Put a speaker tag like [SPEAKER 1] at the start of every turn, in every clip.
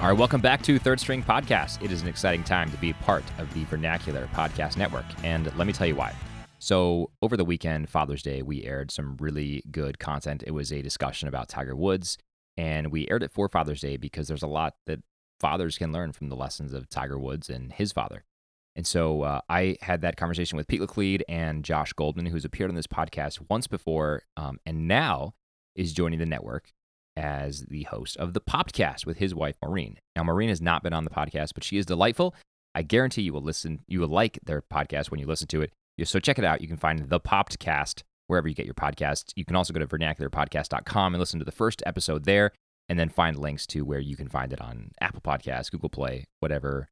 [SPEAKER 1] All right, welcome back to Third String Podcast. It is an exciting time to be part of the Vernacular Podcast Network, and let me tell you why. So over the weekend, Father's Day, we aired some really good content. It was a discussion about Tiger Woods, and we aired it for Father's Day because there's a lot that fathers can learn from the lessons of Tiger Woods and his father. And so I had that conversation with Pete Laclede and Josh Goldman, who's appeared on this podcast once before, and now is joining the network as the host of the Popcast with his wife, Maureen. Now, Maureen has not been on the podcast, but she is delightful. I guarantee you will like their podcast when you listen to it. So check it out. You can find the Popcast wherever you get your podcasts. You can also go to vernacularpodcast.com and listen to the first episode there, and then find links to where you can find it on Apple Podcasts, Google Play, whatever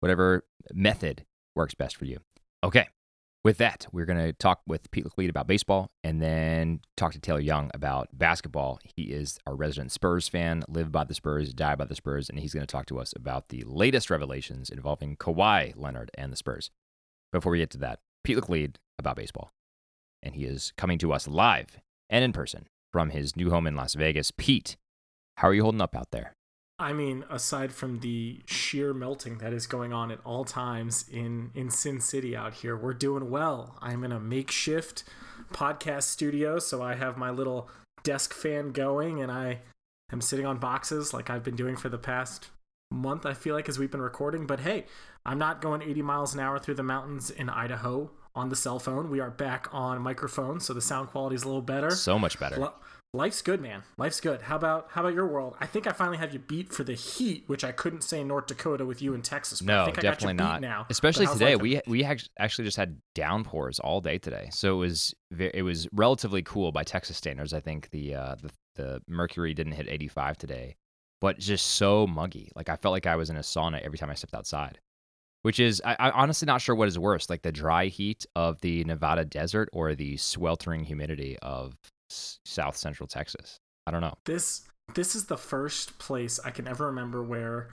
[SPEAKER 1] method works best for you. Okay. With that, we're going to talk with Pete Laclede about baseball and then talk to Taylor Young about basketball. He is our resident Spurs fan, live by the Spurs, die by the Spurs, and he's going to talk to us about the latest revelations involving Kawhi Leonard and the Spurs. Before we get to that, Pete Laclede about baseball. And he is coming to us live and in person from his new home in Las Vegas. Pete, how are you holding up out there?
[SPEAKER 2] I mean, aside from the sheer melting that is going on at all times in Sin City out here, we're doing well. I'm in a makeshift podcast studio, so I have my little desk fan going, and I am sitting on boxes like I've been doing for the past month, I feel like, as we've been recording. But hey, I'm not going 80 miles an hour through the mountains in Idaho on the cell phone. We are back on microphone, so the sound quality is a little better.
[SPEAKER 1] So much better.
[SPEAKER 2] Life's good, man. Life's good. How about your world? I think I finally have you beat for the heat, which I couldn't say in North Dakota with you in Texas. But
[SPEAKER 1] no,
[SPEAKER 2] I think
[SPEAKER 1] definitely
[SPEAKER 2] I got you
[SPEAKER 1] not.
[SPEAKER 2] beat now.
[SPEAKER 1] Especially today, we actually just had downpours all day today, so it was relatively cool by Texas standards. I think the mercury didn't hit 85 today, but just so muggy. Like I felt like I was in a sauna every time I stepped outside. Which is, I'm honestly not sure what is worse, like the dry heat of the Nevada desert or the sweltering humidity of South Central Texas. I don't know.
[SPEAKER 2] This is the first place I can ever remember where,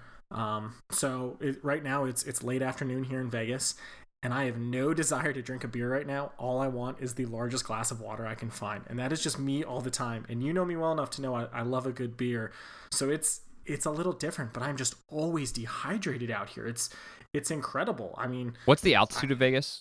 [SPEAKER 2] right now it's late afternoon here in Vegas, and I have no desire to drink a beer right now. All I want is the largest glass of water I can find, and that is just me all the time. And you know me well enough to know I love a good beer, so it's a little different, but I'm just always dehydrated out here. It's incredible. I mean,
[SPEAKER 1] what's the altitude of Vegas?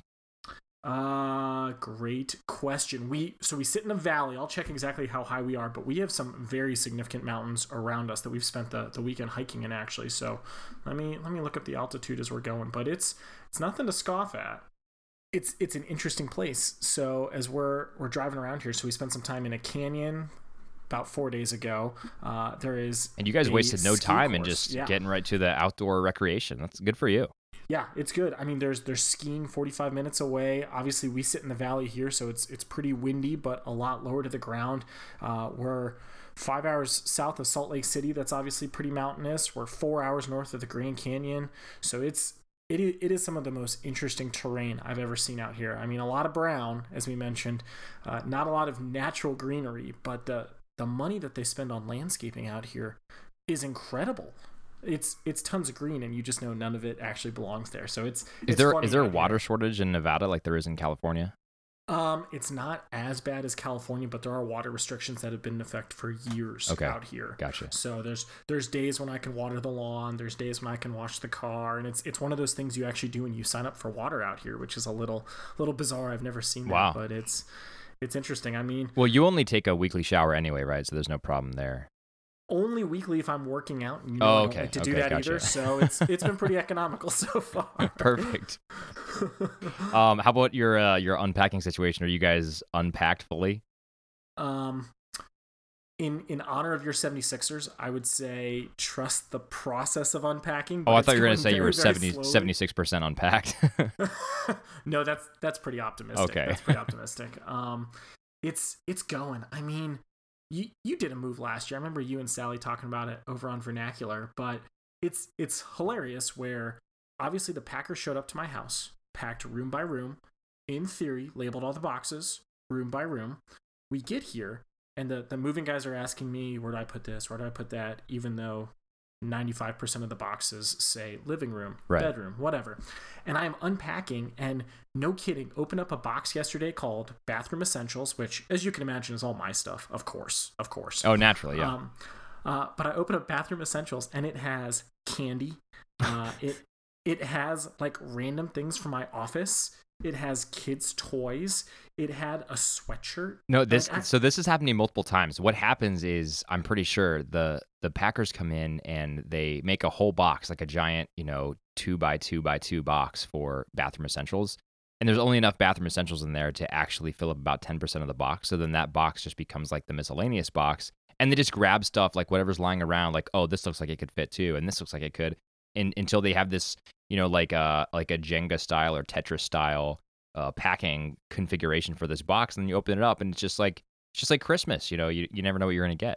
[SPEAKER 2] Great question. We sit in a valley. I'll check exactly how high we are, but we have some very significant mountains around us that we've spent the weekend hiking in, actually. So let me look up the altitude as we're going, but it's nothing to scoff at. It's an interesting place. So as we're driving around here, so we spent some time in a canyon about 4 days ago. There is,
[SPEAKER 1] and you guys wasted no time
[SPEAKER 2] course.
[SPEAKER 1] in just getting right to the outdoor recreation. That's good for you.
[SPEAKER 2] Yeah, it's good. I mean, there's skiing 45 minutes away. Obviously, we sit in the valley here, so it's pretty windy, but a lot lower to the ground. We're 5 hours south of Salt Lake City. That's obviously pretty mountainous. We're 4 hours north of the Grand Canyon, so it is some of the most interesting terrain I've ever seen out here. I mean, a lot of brown, as we mentioned, not a lot of natural greenery, but the money that they spend on landscaping out here is incredible. It's tons of green, and you just know none of it actually belongs there. So is there
[SPEAKER 1] a water shortage in Nevada like there is in California?
[SPEAKER 2] It's not as bad as California, but there are water restrictions that have been in effect for years out here.
[SPEAKER 1] Gotcha.
[SPEAKER 2] So there's days when I can water the lawn, there's days when I can wash the car, and it's one of those things you actually do when you sign up for water out here, which is a little bizarre. I've never seen that, but it's interesting. I mean,
[SPEAKER 1] well, you only take a weekly shower anyway, right? So there's no problem there.
[SPEAKER 2] Only weekly if I'm working out. And I don't like to do that
[SPEAKER 1] gotcha.
[SPEAKER 2] either. So it's been pretty economical so far.
[SPEAKER 1] Perfect. How about your unpacking situation? Are you guys unpacked fully?
[SPEAKER 2] In honor of your 76ers, I would say trust the process of unpacking.
[SPEAKER 1] I thought you were going to say you were 76% unpacked.
[SPEAKER 2] No, that's pretty optimistic.
[SPEAKER 1] Okay.
[SPEAKER 2] That's pretty optimistic. It's going. I mean, You did a move last year. I remember you and Sally talking about it over on Vernacular, but it's hilarious where obviously the Packers showed up to my house, packed room by room, in theory, labeled all the boxes, room by room. We get here, and the moving guys are asking me, where do I put this? Where do I put that? Even though 95% of the boxes say living room, bedroom, whatever. And I'm unpacking, and no kidding, opened up a box yesterday called Bathroom Essentials, which, as you can imagine, is all my stuff, of course.
[SPEAKER 1] Oh, naturally, yeah.
[SPEAKER 2] But I opened up Bathroom Essentials, and it has candy. It has like random things from my office. It has kids' toys. It had a sweatshirt.
[SPEAKER 1] No, this is happening multiple times. What happens is, I'm pretty sure the Packers come in and they make a whole box, like a giant, 2x2x2 box for bathroom essentials. And there's only enough bathroom essentials in there to actually fill up about 10% of the box. So then that box just becomes like the miscellaneous box. And they just grab stuff like whatever's lying around, like, oh, this looks like it could fit too, and this looks like it could. And until they have this, like a Jenga style or Tetris style packing configuration for this box, and then you open it up, and it's just like Christmas. You never know what you're gonna get.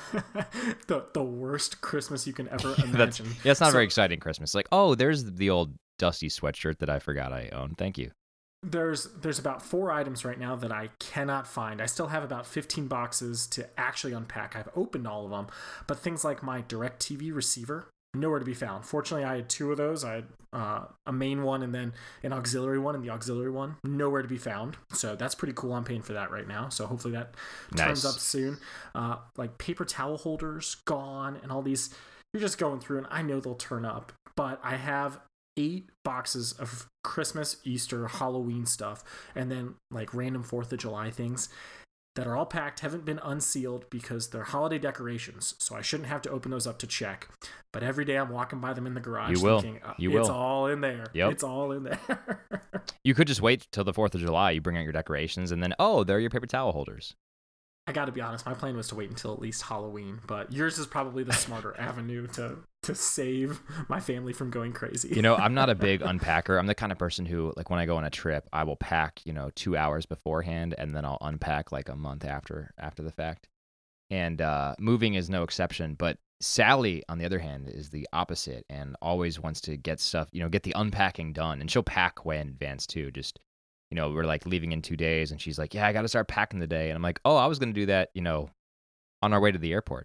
[SPEAKER 2] the worst Christmas you can ever imagine.
[SPEAKER 1] It's not a very exciting Christmas. Like, oh, there's the old dusty sweatshirt that I forgot I owned. Thank you.
[SPEAKER 2] There's about 4 items right now that I cannot find. I still have about 15 boxes to actually unpack. I've opened all of them, but things like my DirecTV receiver, nowhere to be found. Fortunately, I had 2 of those. I had a main one and then an auxiliary one, and the auxiliary one, nowhere to be found. So that's pretty cool. I'm paying for that right now. So hopefully that turns up soon. Like paper towel holders, gone, and all these. You're just going through, and I know they'll turn up. But I have 8 boxes of Christmas, Easter, Halloween stuff, and then like random 4th of July things that are all packed, haven't been unsealed because they're holiday decorations, so I shouldn't have to open those up to check. But every day I'm walking by them in the garage thinking, it's all in there. Yep. It's all in there.
[SPEAKER 1] You could just wait till the 4th of July, you bring out your decorations, and then, oh, there are your paper towel holders.
[SPEAKER 2] I gotta be honest, my plan was to wait until at least Halloween, but yours is probably the smarter avenue to save my family from going crazy.
[SPEAKER 1] I'm not a big unpacker. I'm the kind of person who, like, when I go on a trip, I will pack, 2 hours beforehand, and then I'll unpack like a month after the fact. And moving is no exception. But Sally, on the other hand, is the opposite and always wants to get stuff, get the unpacking done. And she'll pack way in advance too. Just, we're like leaving in 2 days, and she's like, yeah, I got to start packing today. And I'm like, oh, I was going to do that, on our way to the airport.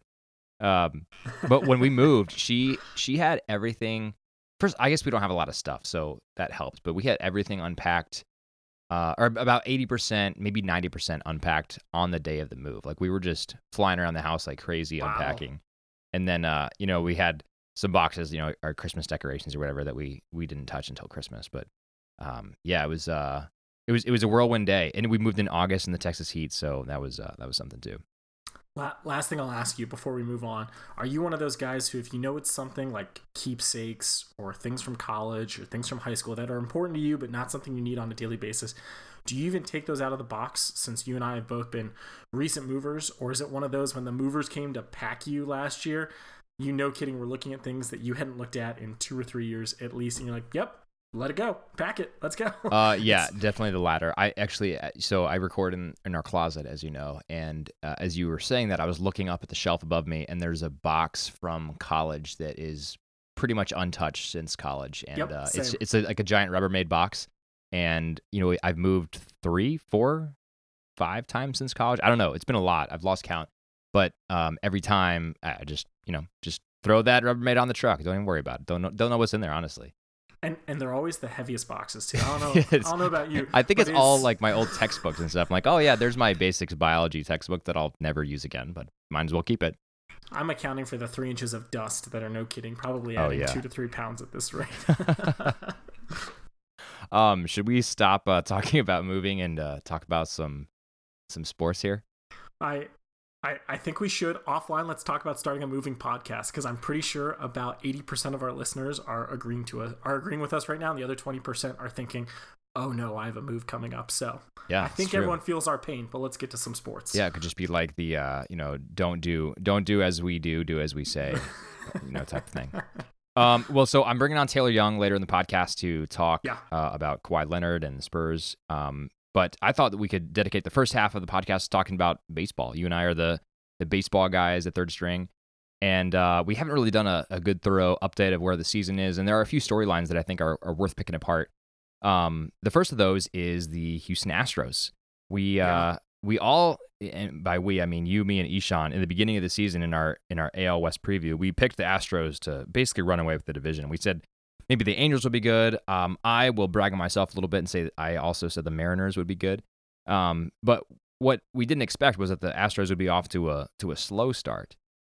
[SPEAKER 1] But when we moved, she had everything. First, I guess we don't have a lot of stuff, so that helps. But we had everything unpacked, or about 80%, maybe 90% unpacked on the day of the move. Like, we were just flying around the house like crazy, unpacking. And then, we had some boxes, our Christmas decorations or whatever that we didn't touch until Christmas. But it was a whirlwind day, and we moved in August in the Texas heat, so that was something too.
[SPEAKER 2] Last thing I'll ask you before we move on, are you one of those guys who, if you know it's something like keepsakes or things from college or things from high school that are important to you but not something you need on a daily basis, do you even take those out of the box, since you and I have both been recent movers? Or is it one of those, when the movers came to pack you last year, no kidding, we're looking at things that you hadn't looked at in 2 or 3 years at least, and you're like, yep, let it go, pack it, let's go?
[SPEAKER 1] Yeah, definitely the latter. I actually, so I record in our closet, as you know, and as you were saying that, I was looking up at the shelf above me, and there's a box from college that is pretty much untouched since college, and it's like a giant Rubbermaid box, and I've moved 3, 4, 5 times since college. I don't know, it's been a lot. I've lost count, but every time I just throw that Rubbermaid on the truck. Don't even worry about it. Don't know what's in there, honestly.
[SPEAKER 2] And they're always the heaviest boxes too. I don't know about you.
[SPEAKER 1] I think it's all like my old textbooks and stuff. I'm like, oh yeah, there's my basics biology textbook that I'll never use again, but might as well keep it.
[SPEAKER 2] I'm accounting for the 3 inches of dust that are, no kidding, probably adding 2 to 3 pounds at this rate.
[SPEAKER 1] Should we stop talking about moving and talk about some sports here?
[SPEAKER 2] I think we should. Offline, let's talk about starting a moving podcast, because I'm pretty sure about 80% of our listeners are agreeing with us right now, and the other 20% are thinking, oh no, I have a move coming up. So yeah, I think everyone feels our pain, but let's get to some sports.
[SPEAKER 1] Yeah, it could just be like the don't do as we do as we say, type of thing. Well, so I'm bringing on Taylor Young later in the podcast to talk about Kawhi Leonard and the Spurs. But I thought that we could dedicate the first half of the podcast talking about baseball. You and I are the baseball guys at Third String. And we haven't really done a good, thorough update of where the season is. And there are a few storylines that I think are worth picking apart. The first of those is the Houston Astros. We all, and by we, I mean you, me, and Ishan, in the beginning of the season in our AL West preview, we picked the Astros to basically run away with the division. We said maybe the Angels would be good. I will brag on myself a little bit and say that I also said the Mariners would be good. But what we didn't expect was that the Astros would be off to a slow start.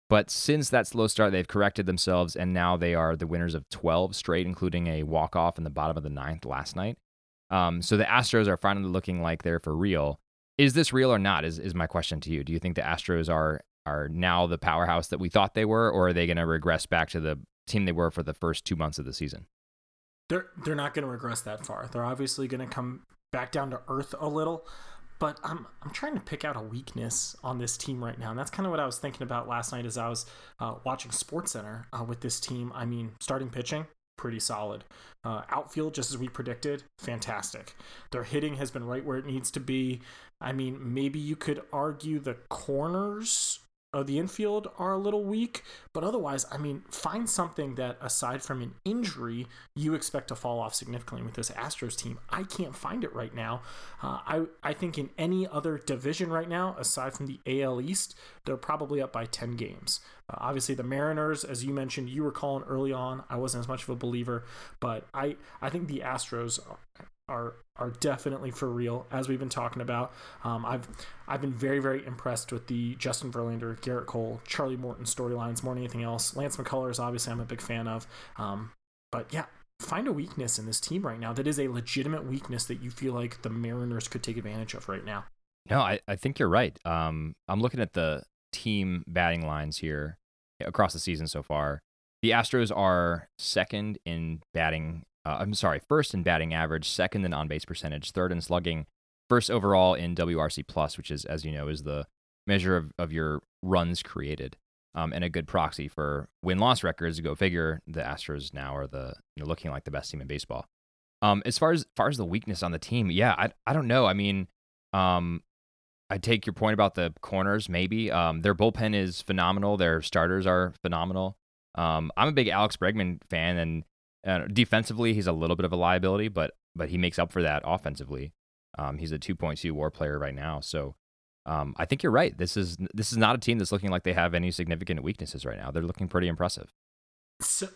[SPEAKER 1] But since that slow start, they've corrected themselves, and now they are the winners of 12 straight, including a walk-off in the bottom of the ninth last night. So the Astros are finally looking like they're for real. Is this real or not is my question to you. Do you think the Astros are now the powerhouse that we thought they were, or are they going to regress back to the team they were for the first 2 months of the season?
[SPEAKER 2] They're not going to regress that far. They're obviously going to come back down to earth a little. But I'm trying to pick out a weakness on this team right now, and that's kind of what I was thinking about last night as I was watching SportsCenter with this team. I mean, starting pitching, pretty solid. Outfield, just as we predicted, fantastic. Their hitting has been right where it needs to be. I mean, maybe you could argue the corners of the infield are a little weak, but otherwise, I mean, find something that aside from an injury, you expect to fall off significantly with this Astros team. I can't find it right now. I think in any other division right now, aside from the AL East, they're probably up by 10 games. Obviously, the Mariners, as you mentioned, you were calling early on. I wasn't as much of a believer, but I think the Astros are definitely for real, as we've been talking about. I've been very, very impressed with the Justin Verlander, Garrett Cole, Charlie Morton storylines more than anything else. Lance McCullers, obviously, I'm a big fan of. But yeah, find a weakness in this team right now that is a legitimate weakness that you feel like the Mariners could take advantage of right now.
[SPEAKER 1] No, I think you're right. I'm looking at the team batting lines here across the season so far. The Astros are second in batting. First in batting average, second in on-base percentage, third in slugging, first overall in WRC plus, which is, as you know, is the measure of your runs created, and a good proxy for win-loss records. Go figure. The Astros now are looking like the best team in baseball. As far as the weakness on the team, yeah, I don't know. I mean, I take your point about the corners. Maybe their bullpen is phenomenal. Their starters are phenomenal. I'm a big Alex Bregman fan, and defensively, he's a little bit of a liability, but he makes up for that offensively. He's a 2.2 WAR player right now, so I think you're right. This is not a team that's looking like they have any significant weaknesses right now. They're looking pretty impressive.
[SPEAKER 2] So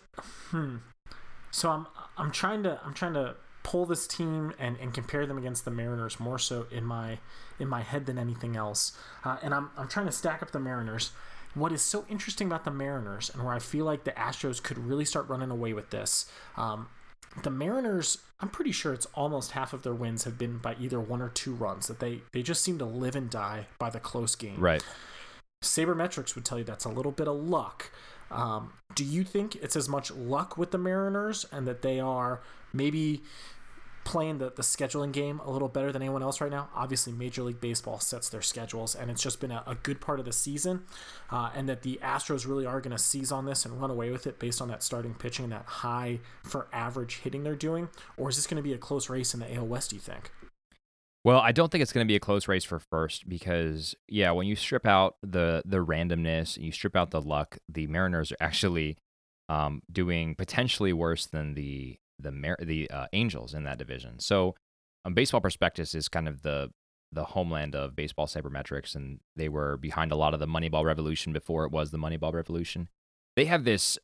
[SPEAKER 2] I'm trying to pull this team and compare them against the Mariners more so in my head than anything else, and I'm trying to stack up the Mariners. What is so interesting about the Mariners, and where I feel like the Astros could really start running away with this, the Mariners, I'm pretty sure it's almost half of their wins have been by either 1 or 2 runs, that they just seem to live and die by the close game.
[SPEAKER 1] Right.
[SPEAKER 2] Sabermetrics would tell you that's a little bit of luck. Do you think it's as much luck with the Mariners, and that they are maybe playing the scheduling game a little better than anyone else right now? Obviously, Major League Baseball sets their schedules, and it's just been a good part of the season, and that the Astros really are going to seize on this and run away with it based on that starting pitching and that high for average hitting they're doing? Or is this going to be a close race in the AL West, do you think?
[SPEAKER 1] Well, I don't think it's going to be a close race for first because, yeah, when you strip out the randomness, you strip out the luck, the Mariners are actually doing potentially worse than the Angels in that division. So, Baseball Prospectus is kind of the homeland of baseball sabermetrics, and they were behind a lot of the Moneyball revolution before it was the Moneyball revolution. They have this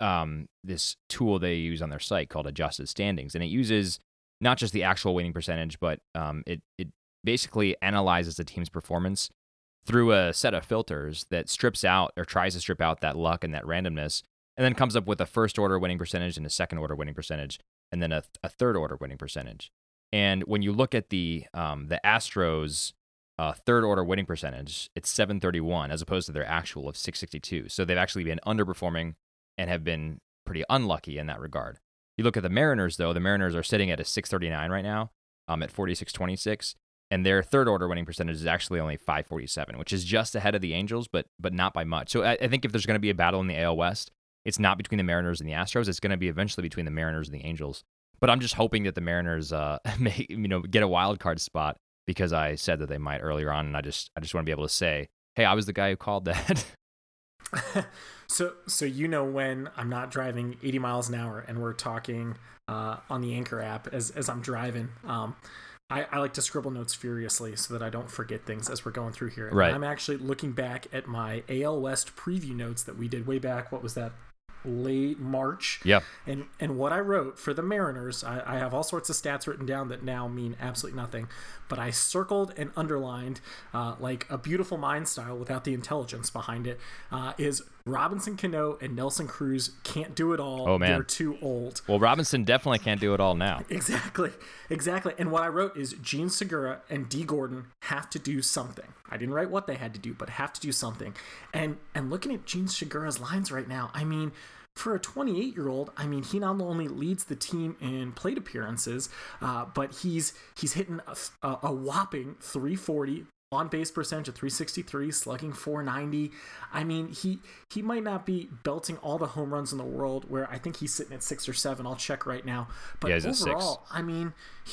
[SPEAKER 1] tool they use on their site called Adjusted Standings, and it uses not just the actual winning percentage, but it basically analyzes the team's performance through a set of filters that strips out or tries to strip out that luck and that randomness, and then comes up with a first order winning percentage and a second order winning percentage, and then a third order winning percentage. And when you look at the Astros third order winning percentage, it's 731 as opposed to their actual of 662. So they've actually been underperforming and have been pretty unlucky in that regard. You look at the Mariners, though. The Mariners are sitting at a 639 right now, at 46.26, and their third order winning percentage is actually only 547, which is just ahead of the Angels, but not by much. So I think if there's going to be a battle in the AL West, it's not between the Mariners and the Astros. It's going to be eventually between the Mariners and the Angels. But I'm just hoping that the Mariners may get a wild card spot, because I said that they might earlier on, and I just want to be able to say, hey, I was the guy who called that.
[SPEAKER 2] So when I'm not driving 80 miles an hour and we're talking on the Anchor app as I'm driving, I like to scribble notes furiously so that I don't forget things as we're going through here. And
[SPEAKER 1] right.
[SPEAKER 2] I'm actually looking back at my AL West preview notes that we did way back. What was that? late March.
[SPEAKER 1] Yeah.
[SPEAKER 2] And what I wrote for the Mariners, I have all sorts of stats written down that now mean absolutely nothing, but I circled and underlined like a beautiful mind style without the intelligence behind it, is Robinson Cano and Nelson Cruz can't do it all.
[SPEAKER 1] Oh, man.
[SPEAKER 2] They're too old.
[SPEAKER 1] Well, Robinson definitely can't do it all now.
[SPEAKER 2] Exactly. And what I wrote is Gene Segura and D. Gordon have to do something. I didn't write what they had to do, but have to do something. And looking at Gene Segura's lines right now, I mean, for a 28-year-old, I mean, he not only leads the team in plate appearances, but he's hitting a whopping 340, on base percentage of 363, slugging 490. I mean, he might not be belting all the home runs in the world, where I think he's sitting at 6 or 7. I'll check right now. But
[SPEAKER 1] yeah,
[SPEAKER 2] overall, I mean,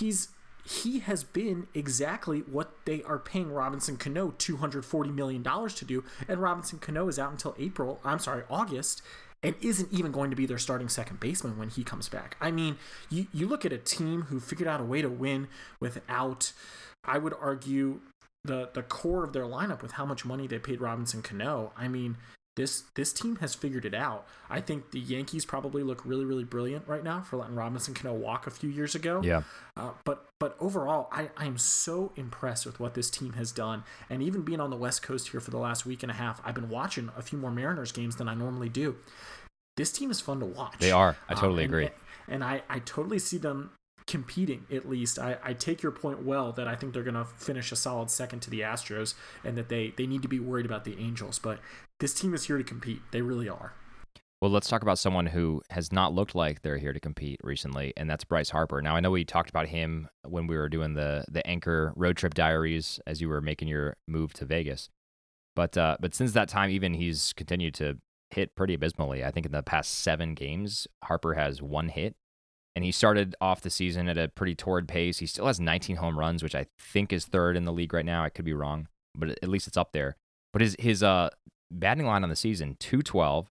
[SPEAKER 2] he has been exactly what they are paying Robinson Cano $240 million to do, and Robinson Cano is out until August, and isn't even going to be their starting second baseman when he comes back. I mean, you look at a team who figured out a way to win without, I would argue, the core of their lineup with how much money they paid Robinson Cano. I mean, this team has figured it out. I think the Yankees probably look really, really brilliant right now for letting Robinson Cano walk a few years ago.
[SPEAKER 1] Yeah.
[SPEAKER 2] But overall, I am so impressed with what this team has done. And even being on the West Coast here for the last week and a half, I've been watching a few more Mariners games than I normally do. This team is fun to watch.
[SPEAKER 1] They are. I totally agree.
[SPEAKER 2] And I totally see them competing, at least. I take your point well that I think they're going to finish a solid second to the Astros, and that they need to be worried about the Angels. But this team is here to compete. They really are.
[SPEAKER 1] Well, let's talk about someone who has not looked like they're here to compete recently, and that's Bryce Harper. Now, I know we talked about him when we were doing the Anchor road trip diaries as you were making your move to Vegas. But since that time, even he's continued to hit pretty abysmally. I think in the past 7 games, Harper has 1 hit. And he started off the season at a pretty torrid pace. He still has 19 home runs, which I think is 3rd in the league right now. I could be wrong, but at least it's up there. But his batting line on the season, 212,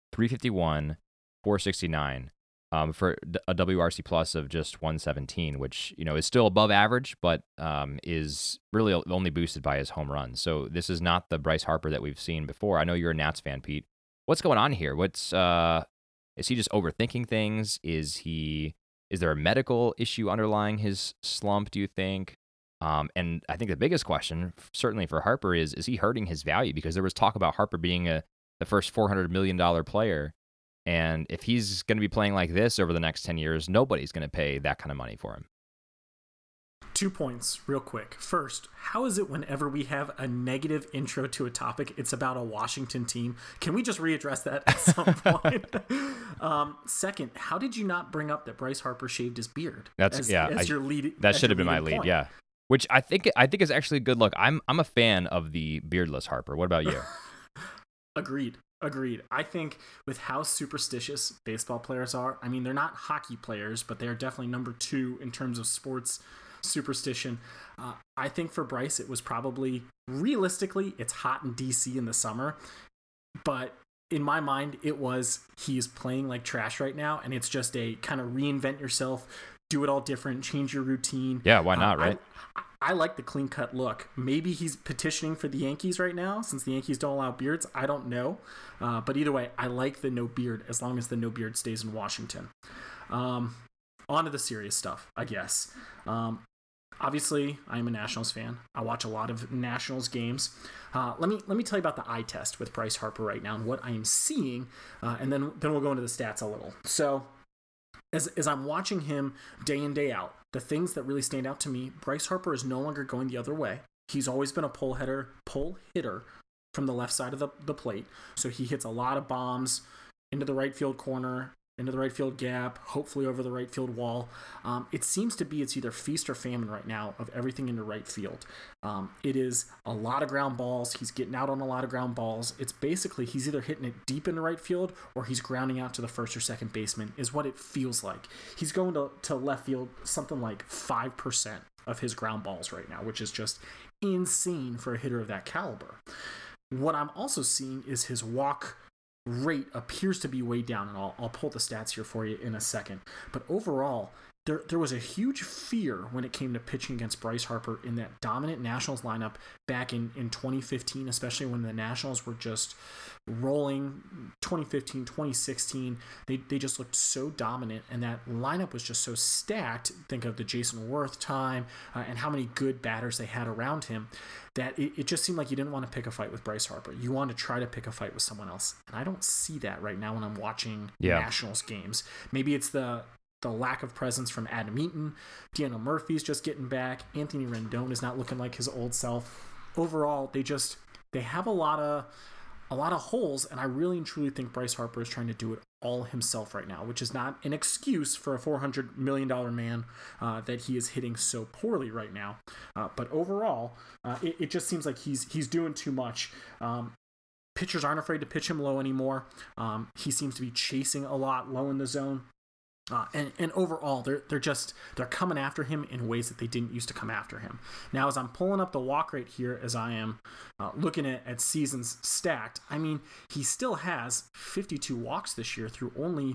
[SPEAKER 1] 351, 469, for a WRC plus of just 117, which, you know, is still above average, but is really only boosted by his home runs. So this is not the Bryce Harper that we've seen before. I know you're a Nats fan, Pete. What's going on here? Is he just overthinking things? Is there a medical issue underlying his slump, do you think? And I think the biggest question, certainly for Harper, is he hurting his value? Because there was talk about Harper being the first $400 million player. And if he's going to be playing like this over the next 10 years, nobody's going to pay that kind of money for him.
[SPEAKER 2] 2 points real quick. First, how is it whenever we have a negative intro to a topic, it's about a Washington team? Can we just readdress that at some point? Second, how did you not bring up that Bryce Harper shaved his beard? Your lead.
[SPEAKER 1] That should have been my lead, point. Yeah. Which I think is actually a good look. I'm a fan of the beardless Harper. What about you?
[SPEAKER 2] Agreed. I think with how superstitious baseball players are, I mean, they're not hockey players, but they're definitely number 2 in terms of sports superstition. I think for Bryce, it was probably, realistically, it's hot in DC in the summer, but in my mind, it was he's playing like trash right now, and it's just a kind of reinvent yourself, do it all different, change your routine.
[SPEAKER 1] Yeah, why not, right?
[SPEAKER 2] I like the clean-cut look. Maybe he's petitioning for the Yankees right now, since the Yankees don't allow beards. I don't know. But either way, I like the no beard, as long as the no beard stays in Washington. On to the serious stuff, I guess. Obviously, I'm a Nationals fan. I watch a lot of Nationals games. Let me tell you about the eye test with Bryce Harper right now and what I am seeing, and then we'll go into the stats a little. So, as I'm watching him day in, day out, the things that really stand out to me, Bryce Harper is no longer going the other way. He's always been a pull hitter from the left side of the plate. So he hits a lot of bombs into the right field corner, into the right field gap, hopefully over the right field wall. It seems to be it's either feast or famine right now of everything into right field. It is a lot of ground balls. He's getting out on a lot of ground balls. It's basically he's either hitting it deep into right field or he's grounding out to the first or second baseman is what it feels like. He's going to left field something like 5% of his ground balls right now, which is just insane for a hitter of that caliber. What I'm also seeing is his walk rate appears to be way down, and I'll pull the stats here for you in a second. But overall, there was a huge fear when it came to pitching against Bryce Harper in that dominant Nationals lineup back in 2015, especially when the Nationals were just rolling. 2015, 2016, they just looked so dominant, and that lineup was just so stacked. Think of the Jason Worth time and how many good batters they had around him, that it just seemed like you didn't want to pick a fight with Bryce Harper. You wanted to try to pick a fight with someone else. And I don't see that right now when I'm watching Nationals games. Maybe it's the lack of presence from Adam Eaton. Daniel Murphy's just getting back. Anthony Rendon is not looking like his old self. Overall, they have a lot of holes, and I really and truly think Bryce Harper is trying to do it all himself right now, which is not an excuse for a $400 million man that he is hitting so poorly right now. But overall, it just seems like he's doing too much. Pitchers aren't afraid to pitch him low anymore. He seems to be chasing a lot low in the zone. And overall, they're coming after him in ways that they didn't used to come after him. Now, as I'm pulling up the walk rate here, as I am looking at seasons stacked, I mean, he still has 52 walks this year through only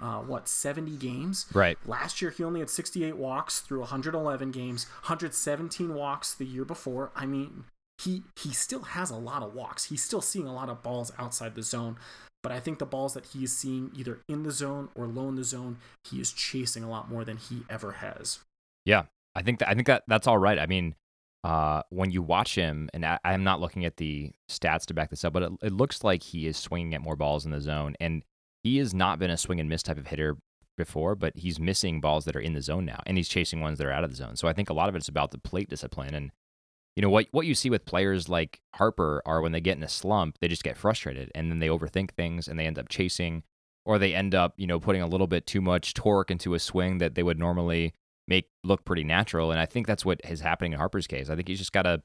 [SPEAKER 2] 70 games.
[SPEAKER 1] Right.
[SPEAKER 2] Last year, he only had 68 walks through 111 games, 117 walks the year before. I mean, he still has a lot of walks. He's still seeing a lot of balls outside the zone. But I think the balls that he is seeing either in the zone or low in the zone, he is chasing a lot more than he ever has.
[SPEAKER 1] Yeah, I think that's all right. I mean, when you watch him, and I'm not looking at the stats to back this up, but it looks like he is swinging at more balls in the zone. And he has not been a swing and miss type of hitter before, but he's missing balls that are in the zone now, and he's chasing ones that are out of the zone. So I think a lot of it's about the plate discipline. And you know, what you see with players like Harper are when they get in a slump, they just get frustrated, and then they overthink things, and they end up chasing, or they end up, putting a little bit too much torque into a swing that they would normally make look pretty natural. And I think that's what is happening in Harper's case. I think he's just got to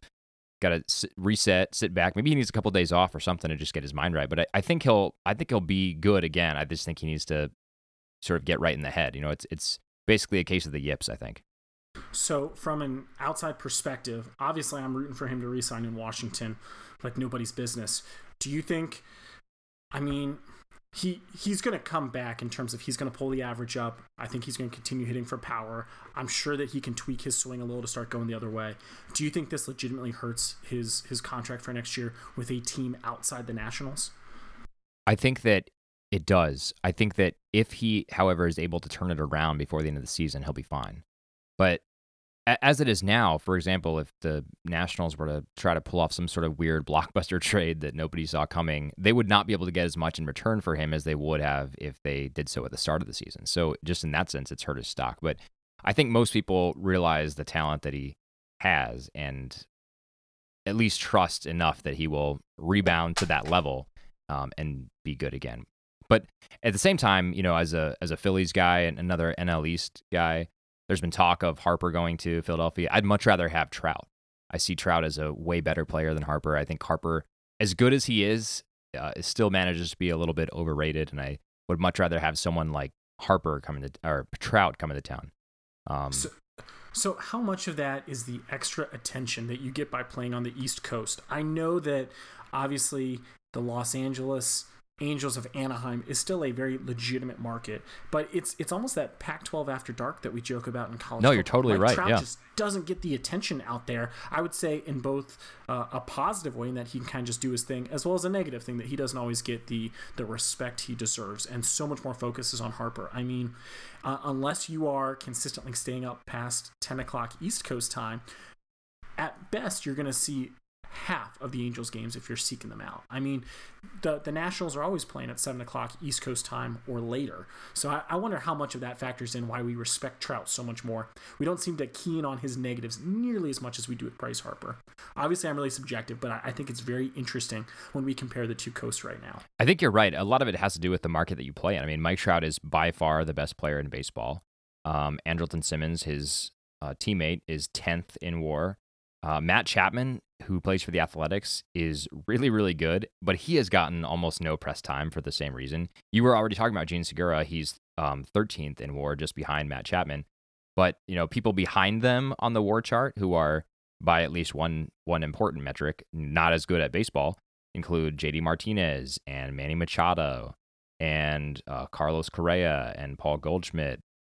[SPEAKER 1] reset, sit back. Maybe he needs a couple of days off or something to just get his mind right. But I think he'll be good again. I just think he needs to sort of get right in the head. It's basically a case of the yips, I think.
[SPEAKER 2] So from an outside perspective, obviously I'm rooting for him to re-sign in Washington like nobody's business. Do you think, I mean, he's going to come back in terms of he's going to pull the average up. I think he's going to continue hitting for power. I'm sure that he can tweak his swing a little to start going the other way. Do you think this legitimately hurts his contract for next year with a team outside the Nationals?
[SPEAKER 1] I think that it does. I think that if he, however, is able to turn it around before the end of the season, he'll be fine. But as it is now, for example, if the Nationals were to try to pull off some sort of weird blockbuster trade that nobody saw coming, they would not be able to get as much in return for him as they would have if they did so at the start of the season. So just in that sense, it's hurt his stock. But I think most people realize the talent that he has and at least trust enough that he will rebound to that level and be good again. But at the same time, as a Phillies guy and another NL East guy, there's been talk of Harper going to Philadelphia. I'd much rather have Trout. I see Trout as a way better player than Harper. I think Harper, as good as he is, still manages to be a little bit overrated, and I would much rather have someone like Trout coming to town.
[SPEAKER 2] So how much of that is the extra attention that you get by playing on the East Coast? I know that obviously the Los Angeles Angels of Anaheim is still a very legitimate market, but it's almost that Pac-12 after dark that we joke about in college.
[SPEAKER 1] No, you're totally right.
[SPEAKER 2] Trout
[SPEAKER 1] yeah.
[SPEAKER 2] just doesn't get the attention out there. I would say in both a positive way in that he can kind of just do his thing, as well as a negative thing that he doesn't always get the respect he deserves, and so much more focus is on Harper. I mean, unless you are consistently staying up past 10 o'clock East Coast time, at best you're going to see half of the Angels games if you're seeking them out. I mean, the Nationals are always playing at 7 o'clock East Coast time or later. So I wonder how much of that factors in why we respect Trout so much more. We don't seem to key in on his negatives nearly as much as we do with Bryce Harper. Obviously, I'm really subjective, but I think it's very interesting when we compare the two coasts right now.
[SPEAKER 1] I think you're right. A lot of it has to do with the market that you play in. I mean, Mike Trout is by far the best player in baseball. Andrelton Simmons, his teammate, is 10th in WAR. Matt Chapman, who plays for the Athletics, is really, really good, but he has gotten almost no press time for the same reason. You were already talking about Jean Segura. He's 13th in WAR, just behind Matt Chapman. But people behind them on the WAR chart, who are by at least one important metric not as good at baseball, include JD Martinez and Manny Machado and Carlos Correa and Paul Goldschmidt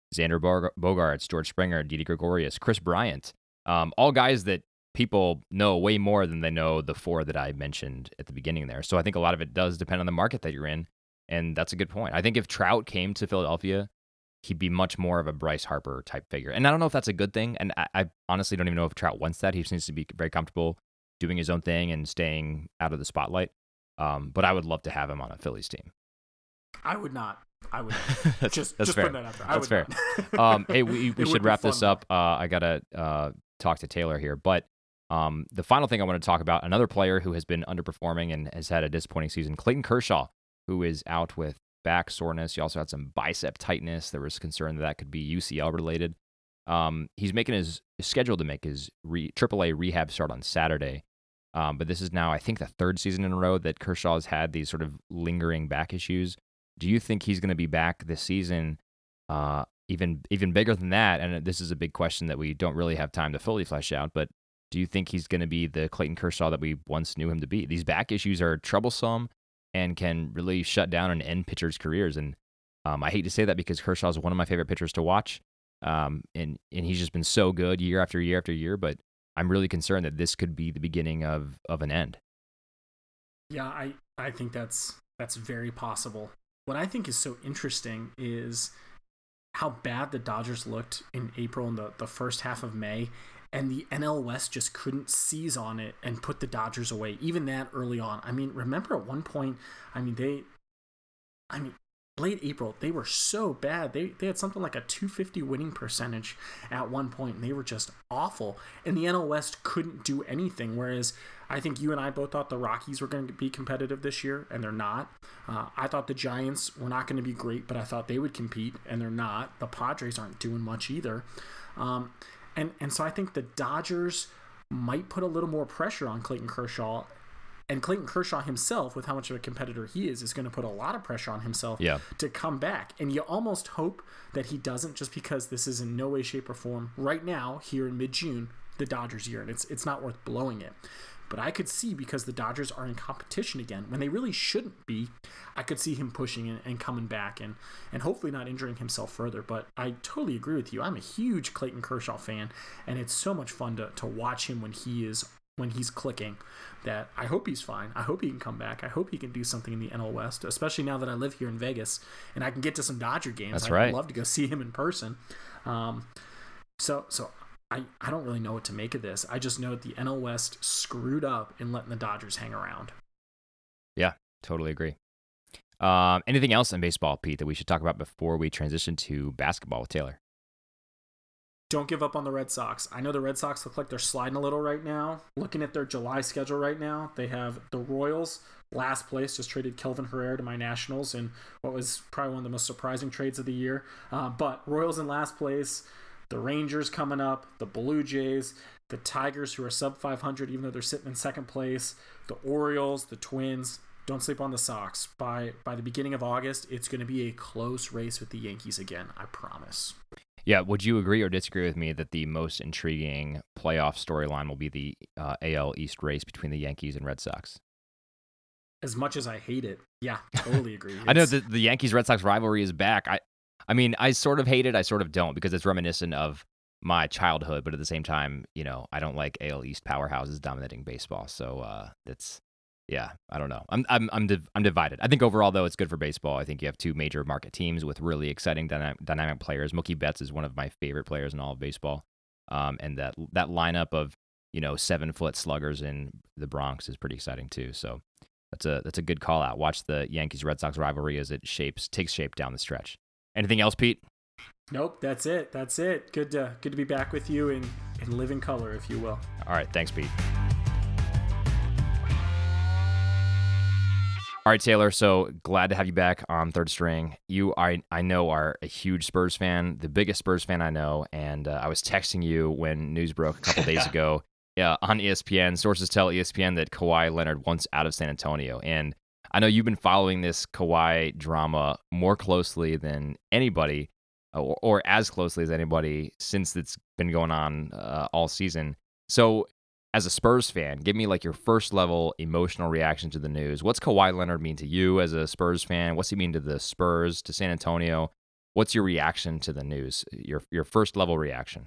[SPEAKER 1] Xander Bogaerts, George Springer, Didi Gregorius, Chris Bryant, all guys that people know way more than they know the four that I mentioned at the beginning there. So I think a lot of it does depend on the market that you're in, and that's a good point. I think if Trout came to Philadelphia, he'd be much more of a Bryce Harper type figure. And I don't know if that's a good thing, and I honestly don't even know if Trout wants that. He seems to be very comfortable doing his own thing and staying out of the spotlight. But I would love to have him on a Phillies team.
[SPEAKER 2] I would not. I would
[SPEAKER 1] that's
[SPEAKER 2] just
[SPEAKER 1] fair.
[SPEAKER 2] putting that out there.
[SPEAKER 1] That's fair. Hey, we should wrap this up. I gotta talk to Taylor here, but the final thing I want to talk about, another player who has been underperforming and has had a disappointing season, Clayton Kershaw, who is out with back soreness. He also had some bicep tightness. There was concern that could be UCL related. He's making his scheduled to make his AAA rehab start on Saturday. But this is now, I think, the third season in a row that Kershaw has had these sort of lingering back issues. Do you think he's going to be back this season, even bigger than that? And this is a big question that we don't really have time to fully flesh out, but do you think he's going to be the Clayton Kershaw that we once knew him to be? These back issues are troublesome and can really shut down and end pitchers' careers. And I hate to say that because Kershaw is one of my favorite pitchers to watch, and he's just been so good year after year after year, but I'm really concerned that this could be the beginning of an end.
[SPEAKER 2] Yeah, I think that's very possible. What I think is so interesting is how bad the Dodgers looked in April and the first half of May, and the NL West just couldn't seize on it and put the Dodgers away, even that early on. I mean, remember at one point, late April, they were so bad. They had something like a 250 winning percentage at one point, and they were just awful. And the NL West couldn't do anything, whereas I think you and I both thought the Rockies were going to be competitive this year, and they're not. I thought the Giants were not going to be great, but I thought they would compete, and they're not. The Padres aren't doing much either. And so I think the Dodgers might put a little more pressure on Clayton Kershaw. And Clayton Kershaw himself, with how much of a competitor he is going to put a lot of pressure on himself to come back. And you almost hope that he doesn't, just because this is in no way, shape, or form right now, here in mid-June, the Dodgers' year. And it's not worth blowing it. But I could see, because the Dodgers are in competition again, when they really shouldn't be, I could see him pushing and coming back and hopefully not injuring himself further. But I totally agree with you. I'm a huge Clayton Kershaw fan, and it's so much fun to watch him when he's clicking, that I hope he's fine. I hope he can come back. I hope he can do something in the NL West, especially now that I live here in Vegas and I can get to some Dodger games.
[SPEAKER 1] That's right.
[SPEAKER 2] I'd love to go see him in person. So I don't really know what to make of this. I just know that the NL West screwed up in letting the Dodgers hang around.
[SPEAKER 1] Yeah, totally agree. Anything else in baseball, Pete, that we should talk about before we transition to basketball with Taylor?
[SPEAKER 2] Don't give up on the Red Sox. I know the Red Sox look like they're sliding a little right now. Looking at their July schedule right now, they have the Royals, last place, just traded Kelvin Herrera to my Nationals in what was probably one of the most surprising trades of the year. But Royals in last place, the Rangers coming up, the Blue Jays, the Tigers, who are sub 500 even though they're sitting in second place, the Orioles, the Twins. Don't sleep on the Sox. By the beginning of August, it's going to be a close race with the Yankees again, I promise.
[SPEAKER 1] Yeah, would you agree or disagree with me that the most intriguing playoff storyline will be the AL East race between the Yankees and Red Sox?
[SPEAKER 2] As much as I hate it, yeah, totally agree.
[SPEAKER 1] I know the Yankees-Red Sox rivalry is back. I mean, I sort of hate it, I sort of don't, because it's reminiscent of my childhood, but at the same time, I don't like AL East powerhouses dominating baseball. So yeah, I don't know. I'm divided. I think overall, though, it's good for baseball. I think you have two major market teams with really exciting dynamic players. Mookie Betts is one of my favorite players in all of baseball, and that lineup of 7-foot sluggers in the Bronx is pretty exciting too. So that's a good call out. Watch the Yankees Red Sox rivalry as it takes shape down the stretch. Anything else, Pete?
[SPEAKER 2] Nope, that's it. Good to be back with you in living color, if you will.
[SPEAKER 1] All right, thanks, Pete. All right, Taylor, so glad to have you back on Third String. You, I know, are a huge Spurs fan, the biggest Spurs fan I know, and I was texting you when news broke a couple days ago on ESPN. Sources tell ESPN that Kawhi Leonard wants out of San Antonio, and I know you've been following this Kawhi drama more closely than anybody, or as closely as anybody, since it's been going on all season. So, as a Spurs fan, give me like your first level emotional reaction to the news. What's Kawhi Leonard mean to you as a Spurs fan? What's he mean to the Spurs, to San Antonio? What's your reaction to the news? Your first level reaction?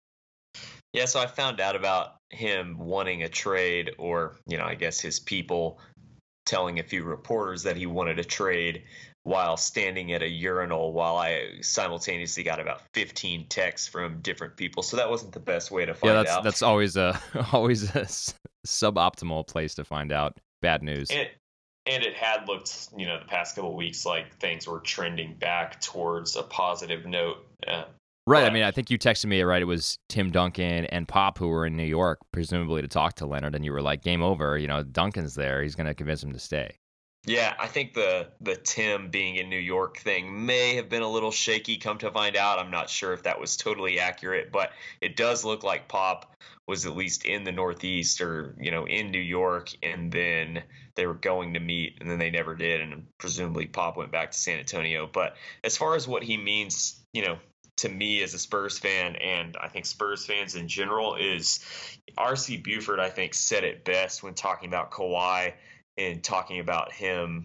[SPEAKER 3] Yeah, so I found out about him wanting a trade, or, I guess his people telling a few reporters that he wanted a trade while standing at a urinal, while I simultaneously got about 15 texts from different people. So that wasn't the best way to
[SPEAKER 1] Yeah,
[SPEAKER 3] find out.
[SPEAKER 1] that's always a always a suboptimal place to find out bad news.
[SPEAKER 3] And it had looked, the past couple of weeks like things were trending back towards a positive note.
[SPEAKER 1] Right.
[SPEAKER 3] But,
[SPEAKER 1] I mean, I think you texted me, right? It was Tim Duncan and Pop who were in New York, presumably to talk to Leonard, and you were like, game over. Duncan's there. He's going to convince him to stay.
[SPEAKER 3] yeah, I think the Tim being in New York thing may have been a little shaky. Come to find out, I'm not sure if that was totally accurate, but it does look like Pop was at least in the Northeast, or in New York, and then they were going to meet, and then they never did, and presumably Pop went back to San Antonio. But as far as what he means, to me as a Spurs fan, and I think Spurs fans in general, is R.C. Buford, I think, said it best when talking about Kawhi and talking about him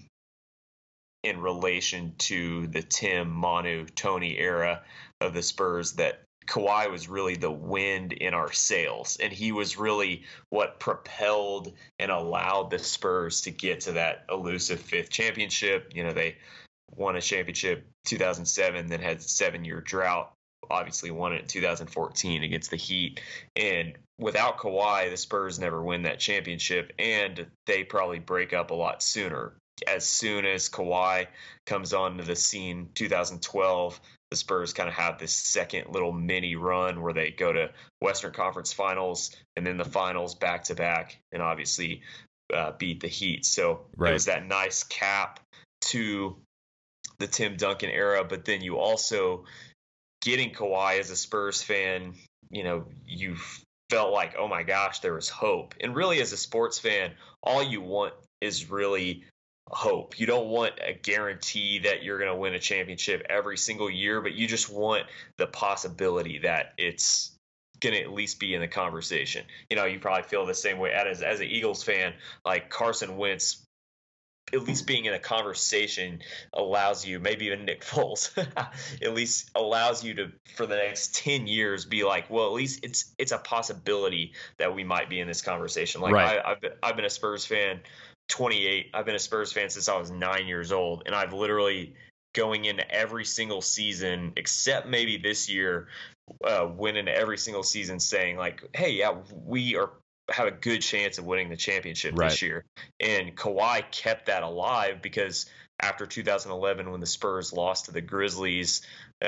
[SPEAKER 3] in relation to the Tim, Manu, Tony era of the Spurs, that Kawhi was really the wind in our sails, and he was really what propelled and allowed the Spurs to get to that elusive fifth championship. They won a championship 2007, then had a 7-year drought. Obviously won it in 2014 against the Heat. And without Kawhi, the Spurs never win that championship, and they probably break up a lot sooner. As soon as Kawhi comes onto the scene, 2012, the Spurs kind of have this second little mini run where they go to Western Conference Finals and then the finals back to back, and obviously beat the Heat. So It was that nice cap to the Tim Duncan era, but then you also, getting Kawhi as a Spurs fan, you felt like, oh my gosh, there was hope. And really, as a sports fan, all you want is really hope. You don't want a guarantee that you're going to win a championship every single year, but you just want the possibility that it's going to at least be in the conversation. You probably feel the same way as an Eagles fan. Like Carson Wentz at least being in a conversation allows you, maybe even Nick Foles, at least allows you to, for the next 10 years, be like, well, at least it's a possibility that we might be in this conversation. Like,
[SPEAKER 1] right.
[SPEAKER 3] I've been a Spurs fan 28. I've been a Spurs fan since I was 9 years old, and I've literally, going into every single season except maybe this year, went into every single season saying like, hey, yeah, we have a good chance of winning the championship this year. And Kawhi kept that alive, because after 2011, when the Spurs lost to the Grizzlies,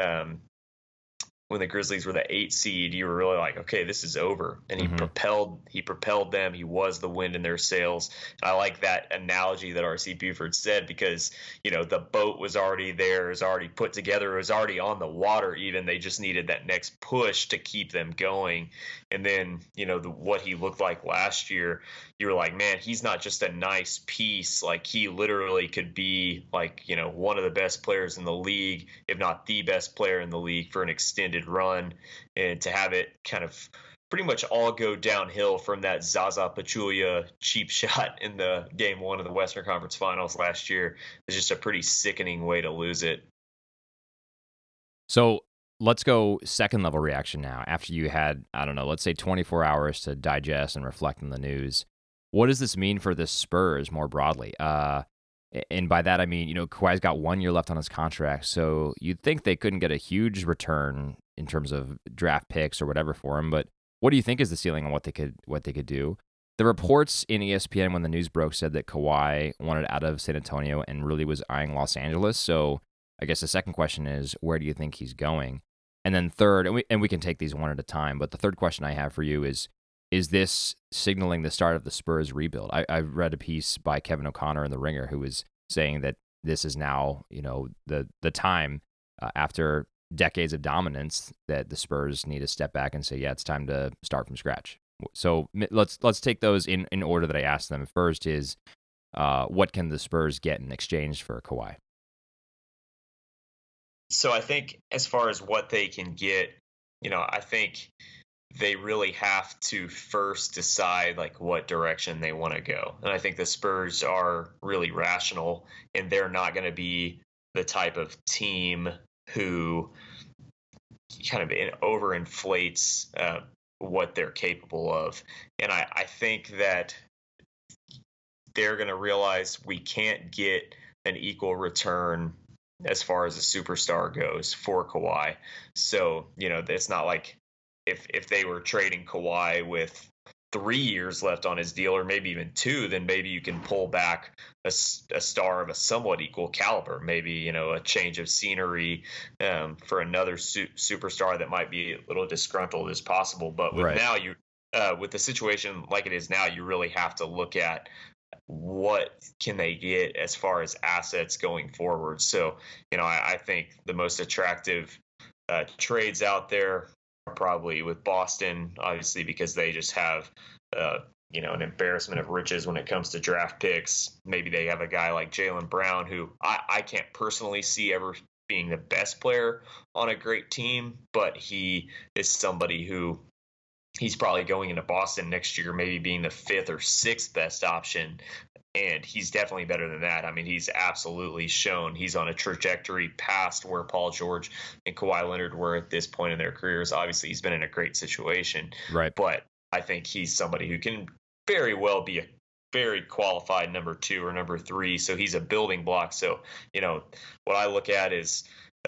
[SPEAKER 3] when the Grizzlies were the 8 seed, you were really like, okay, this is over. And he propelled them. He was the wind in their sails. And I like that analogy that R.C. Buford said, because, the boat was already there, it was already put together, it was already on the water even. They just needed that next push to keep them going. And then, what he looked like last year, you were like, man, he's not just a nice piece. Like, he literally could be like, one of the best players in the league, if not the best player in the league, for an extended run. And to have it kind of pretty much all go downhill from that Zaza Pachulia cheap shot in the game 1 of the Western Conference Finals last year is just a pretty sickening way to lose it.
[SPEAKER 1] So let's go second level reaction now. After you had, I don't know, let's say 24 hours to digest and reflect on the news, what does this mean for the Spurs more broadly? And by that, I mean, Kawhi's got 1 year left on his contract, so you'd think they couldn't get a huge return in terms of draft picks or whatever for him. But what do you think is the ceiling on what they could do? The reports in ESPN when the news broke said that Kawhi wanted out of San Antonio and really was eyeing Los Angeles. So I guess the second question is, where do you think he's going? And then third, and we can take these one at a time, but the third question I have for you is this signaling the start of the Spurs rebuild? I read a piece by Kevin O'Connor in The Ringer who was saying that this is now, the time after decades of dominance that the Spurs need to step back and say, yeah, it's time to start from scratch. So let's take those in order that I asked them. First is, what can the Spurs get in exchange for Kawhi?
[SPEAKER 3] So I think as far as what they can get, I think they really have to first decide like what direction they want to go. And I think the Spurs are really rational, and they're not going to be the type of team who kind of overinflates what they're capable of. And I think that they're going to realize we can't get an equal return as far as a superstar goes for Kawhi. So, it's not like if they were trading Kawhi with 3 years left on his deal, or maybe even 2, then maybe you can pull back a star of a somewhat equal caliber, maybe, a change of scenery for another superstar that might be a little disgruntled as possible. But with now with the situation like it is now, you really have to look at what can they get as far as assets going forward. So, I think the most attractive trades out there are probably with Boston, obviously, because they just have, an embarrassment of riches when it comes to draft picks. Maybe they have a guy like Jaylen Brown, who I can't personally see ever being the best player on a great team, but he is somebody who he's probably going into Boston next year, maybe being the 5th or 6th best option. And he's definitely better than that. I mean, he's absolutely shown he's on a trajectory past where Paul George and Kawhi Leonard were at this point in their careers. Obviously, he's been in a great situation.
[SPEAKER 1] Right.
[SPEAKER 3] But I think he's somebody who can very well be a very qualified number 2 or number 3. So he's a building block. So, what I look at is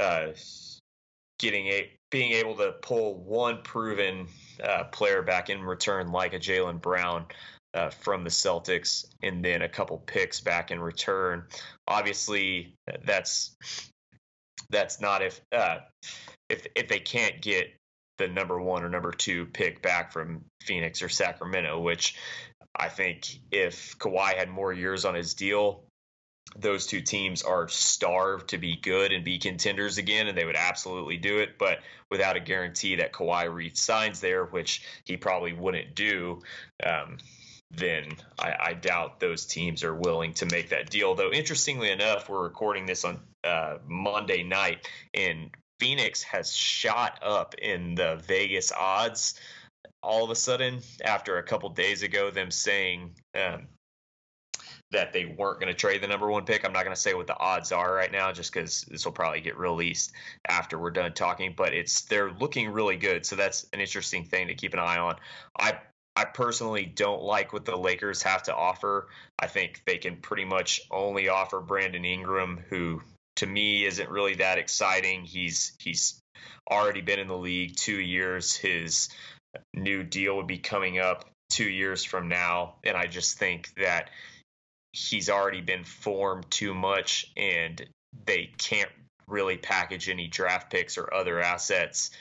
[SPEAKER 3] being able to pull one proven player back in return, like a Jaylen Brown from the Celtics, and then a couple picks back in return. Obviously, that's not if they can't get the number 1 or number 2 pick back from Phoenix or Sacramento, which I think if Kawhi had more years on his deal, those 2 teams are starved to be good and be contenders again, and they would absolutely do it. But without a guarantee that Kawhi re-signs there, which he probably wouldn't do, then I doubt those teams are willing to make that deal. Though, interestingly enough, we're recording this on Monday night, and Phoenix has shot up in the Vegas odds all of a sudden after a couple days ago them saying that they weren't going to trade the number 1 pick. I'm not going to say what the odds are right now, just because this will probably get released after we're done talking. But they're looking really good, so that's an interesting thing to keep an eye on. I personally don't like what the Lakers have to offer. I think they can pretty much only offer Brandon Ingram, who to me isn't really that exciting. He's already been in the league 2 years. His new deal would be coming up 2 years from now, and I just think that he's already been formed too much, and they can't really package any draft picks or other assets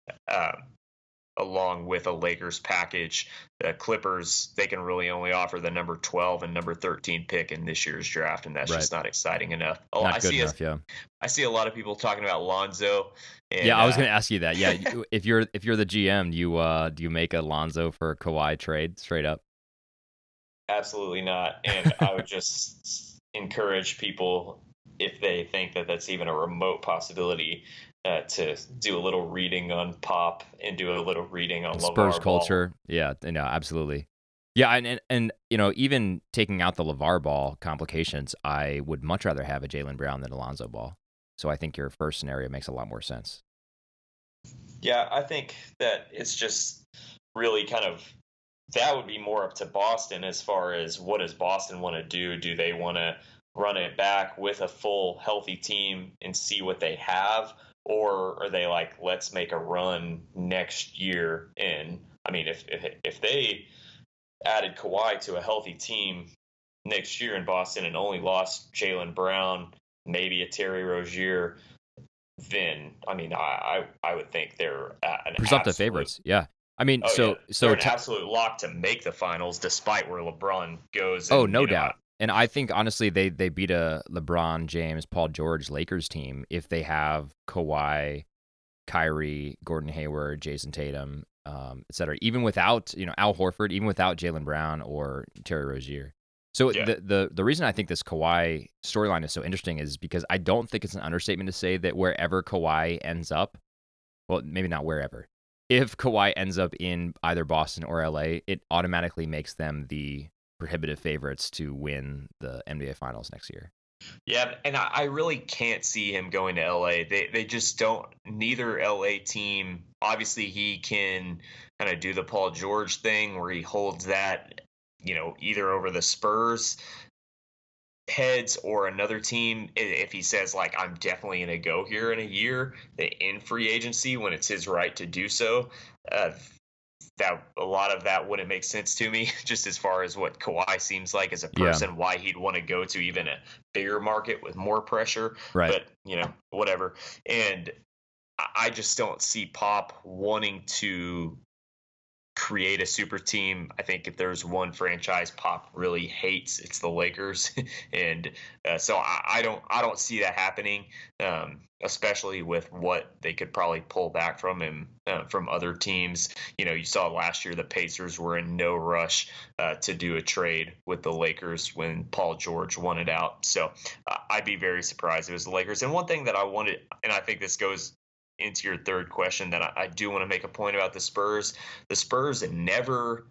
[SPEAKER 3] along with a Lakers package. The Clippers, they can really only offer the number 12 and number 13 pick in this year's draft, and that's just not exciting enough.
[SPEAKER 1] Not good enough, yeah.
[SPEAKER 3] I see a lot of people talking about Lonzo. And,
[SPEAKER 1] yeah, I was going to ask you that. Yeah, if you're the GM, do you make a Lonzo for Kawhi trade straight up?
[SPEAKER 3] Absolutely not. And I would just encourage people, if they think that that's even a remote possibility, to do a little reading on Pop and do a little reading on
[SPEAKER 1] Spurs
[SPEAKER 3] LeVar
[SPEAKER 1] culture.
[SPEAKER 3] Ball.
[SPEAKER 1] Yeah, absolutely. Yeah, and even taking out the LeVar Ball complications, I would much rather have a Jaylen Brown than a Lonzo Ball. So I think your first scenario makes a lot more sense.
[SPEAKER 3] Yeah, I think that it's just really kind of, that would be more up to Boston as far as what does Boston want to do? Do they want to run it back with a full healthy team and see what they have? Or are they like, let's make a run next year? And I mean, if they added Kawhi to a healthy team next year in Boston and only lost Jaylen Brown, maybe a Terry Rozier, then I mean, I would think they're an
[SPEAKER 1] presumptive favorites. Yeah. I mean, so
[SPEAKER 3] they're an absolute lock to make the finals, despite where LeBron goes.
[SPEAKER 1] And, no doubt. And I think, honestly, they beat a LeBron James, Paul George Lakers team if they have Kawhi, Kyrie, Gordon Hayward, Jason Tatum, et cetera, even without, Al Horford, even without Jaylen Brown or Terry Rozier. So the reason I think this Kawhi storyline is so interesting is because I don't think it's an understatement to say that wherever Kawhi ends up, well, maybe not wherever, if Kawhi ends up in either Boston or LA, it automatically makes them the prohibitive favorites to win the NBA Finals next year.
[SPEAKER 3] Yeah, and I really can't see him going to LA. They just don't. Neither LA team. Obviously, he can kind of do the Paul George thing where he holds that, either over the Spurs heads or another team. If he says like, I'm definitely going to go here in a year in free agency when it's his right to do so. Uh, that a lot of that wouldn't make sense to me, just as far as what Kawhi seems like as a
[SPEAKER 1] Yeah.
[SPEAKER 3] person, why he'd want to go to even a bigger market with more pressure.
[SPEAKER 1] Right.
[SPEAKER 3] But, whatever. And I just don't see Pop wanting to create a super team. I think if there's one franchise Pop really hates, it's the Lakers, and so I don't see that happening, especially with what they could probably pull back from him from other teams. You saw last year the Pacers were in no rush to do a trade with the Lakers when Paul George wanted out. So I'd be very surprised if it was the Lakers. And one thing that I wanted, and I think this goes into your third question, that I do want to make a point about the Spurs. The Spurs never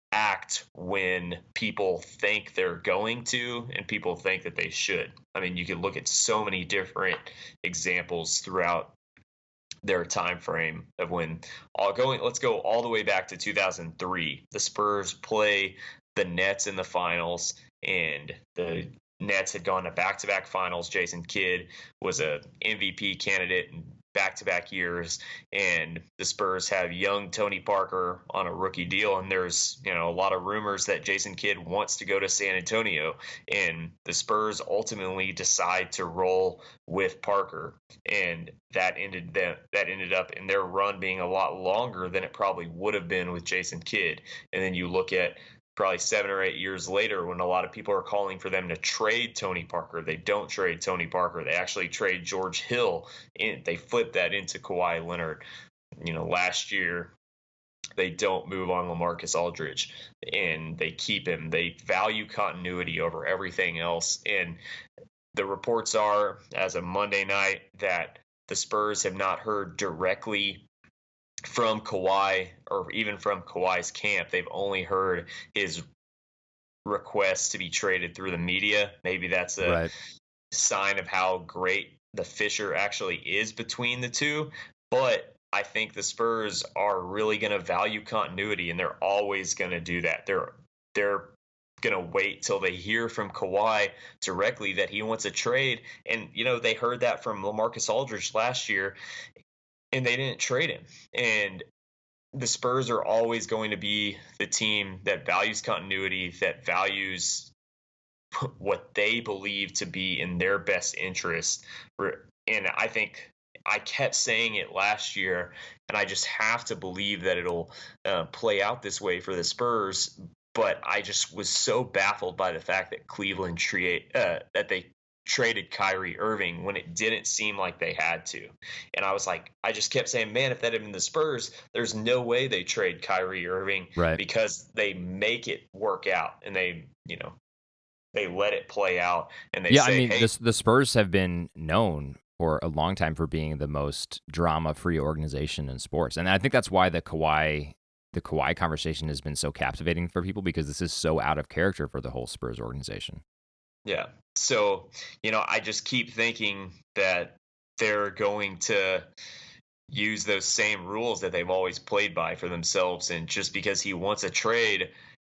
[SPEAKER 3] act when people think they're going to and people think that they should. I mean, you can look at so many different examples throughout their time frame of when let's go all the way back to 2003. The Spurs play the Nets in the finals, and the Nets had gone to back-to-back finals. Jason Kidd was a MVP candidate in back-to-back years, and the Spurs have young Tony Parker on a rookie deal, and there's a lot of rumors that Jason Kidd wants to go to San Antonio, and the Spurs ultimately decide to roll with Parker, and that ended up in their run being a lot longer than it probably would have been with Jason Kidd. And then you look at probably 7 or 8 years later, when a lot of people are calling for them to trade Tony Parker, they don't trade Tony Parker. They actually trade George Hill. They flip that into Kawhi Leonard. Last year, they don't move on LaMarcus Aldridge, and they keep him. They value continuity over everything else. And the reports are, as of Monday night, that the Spurs have not heard directly from Kawhi or even from Kawhi's camp. They've only heard his request to be traded through the media. Maybe that's a sign of how great the fissure actually is between the two. But I think the Spurs are really going to value continuity, and they're always going to do that. They're going to wait till they hear from Kawhi directly that he wants a trade. And, they heard that from LaMarcus Aldridge last year, and they didn't trade him. And the Spurs are always going to be the team that values continuity, that values what they believe to be in their best interest. And I think I kept saying it last year, and I just have to believe that it'll play out this way for the Spurs. But I just was so baffled by the fact that Cleveland that they traded Kyrie Irving when it didn't seem like they had to. And I was like, I just kept saying, man, if that had been the Spurs, there's no way they trade Kyrie Irving, because they make it work out, and they let it play out, and they say, hey,
[SPEAKER 1] the Spurs have been known for a long time for being the most drama-free organization in sports. And I think that's why the Kawhi conversation has been so captivating for people, because this is so out of character for the whole Spurs organization.
[SPEAKER 3] Yeah. So, I just keep thinking that they're going to use those same rules that they've always played by for themselves. And just because he wants a trade,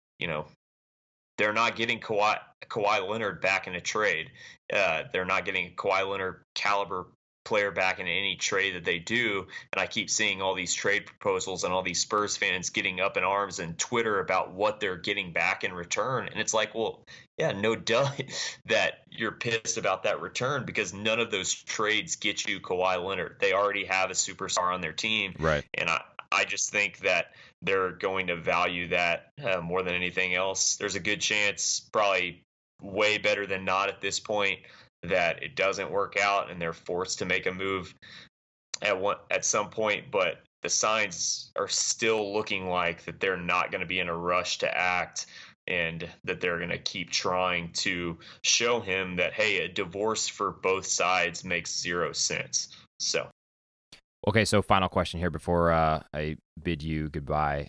[SPEAKER 3] they're not getting Kawhi Leonard back in a trade. They're not getting a Kawhi Leonard caliber player back in any trade that they do. And I keep seeing all these trade proposals and all these Spurs fans getting up in arms and Twitter about what they're getting back in return. And it's like, well, yeah, no duh that you're pissed about that return, because none of those trades get you Kawhi Leonard. They already have a superstar on their team.
[SPEAKER 1] Right.
[SPEAKER 3] And I just think that they're going to value that more than anything else. There's a good chance, probably way better than not at this point, that it doesn't work out and they're forced to make a move at some point. But the signs are still looking like that they're not going to be in a rush to act, and that they're going to keep trying to show him that, hey, a divorce for both sides makes zero sense. So.
[SPEAKER 1] Okay, so final question here before I bid you goodbye.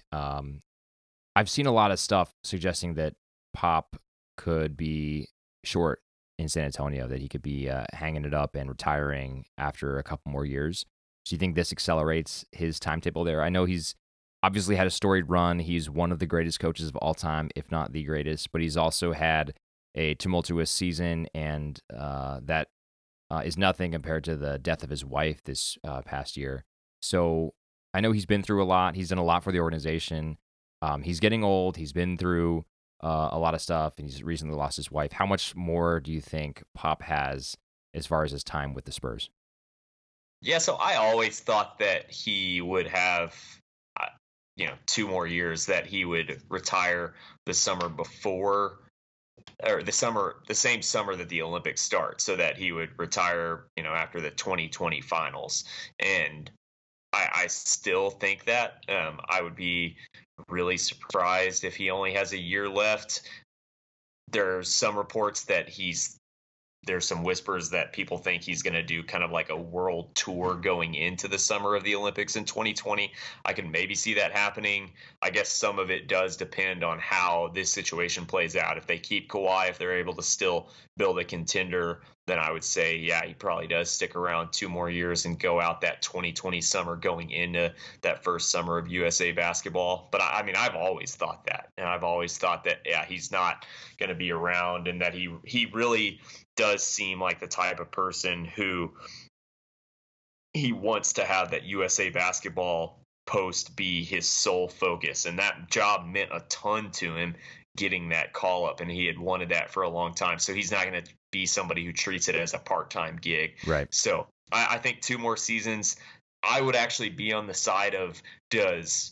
[SPEAKER 1] I've seen a lot of stuff suggesting that Pop could be short in San Antonio, that he could be hanging it up and retiring after a couple more years. Do you think this accelerates his timetable there? I know he's obviously had a storied run. He's one of the greatest coaches of all time, if not the greatest, but he's also had a tumultuous season, and that is nothing compared to the death of his wife this past year. So I know he's been through a lot. He's done a lot for the organization. He's getting old. He's been through a lot of stuff, and he's recently lost his wife. How much more do you think Pop has as far as his time with the Spurs?
[SPEAKER 3] Yeah, so I always thought that he would have, 2 more years, that he would retire the summer before, or the same summer that the Olympics start, so that he would retire, after the 2020 finals. And I still think that. I would be really surprised if he only has a year left. There's some reports that there's some whispers that people think he's going to do kind of like a world tour going into the summer of the Olympics in 2020. I can maybe see that happening. I guess some of it does depend on how this situation plays out. If they keep Kawhi, if they're able to still build a contender, then I would say, yeah, he probably does stick around 2 more years and go out that 2020 summer going into that first summer of USA basketball. But I mean, I've always thought that. And I've always thought that, yeah, he's not going to be around, and that he really does seem like the type of person who he wants to have that USA basketball post be his sole focus. And that job meant a ton to him, getting that call up, and he had wanted that for a long time. So he's not going to be somebody who treats it as a part-time gig.
[SPEAKER 1] Right.
[SPEAKER 3] So I think 2 more seasons. I would actually be on the side of, does